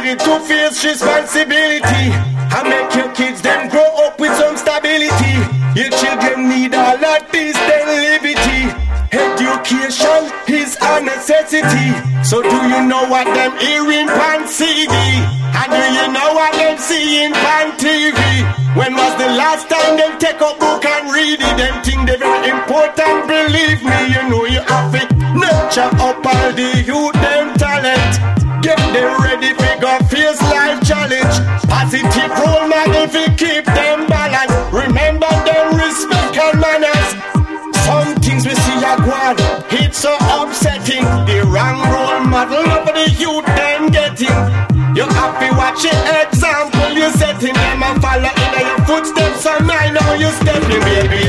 ready to face responsibility and make your kids then grow up with some stability. Your children need all of this, then liberty. Education is a necessity. So do you know what them hearing on CD? And do you know what them seeing on TV? When was the last time them take a book and read it? Them think they very important, believe me. You know you have it. Nurture up all the youth, them talent. Get them ready for go face life challenge. Positive role model for keep them balanced. Remember them respect and manners. Some things we see a guard, it's so upsetting. The wrong role model of the youth them getting. You have to watch your example, you setting them and follow in your footsteps. So I know you stepping, baby.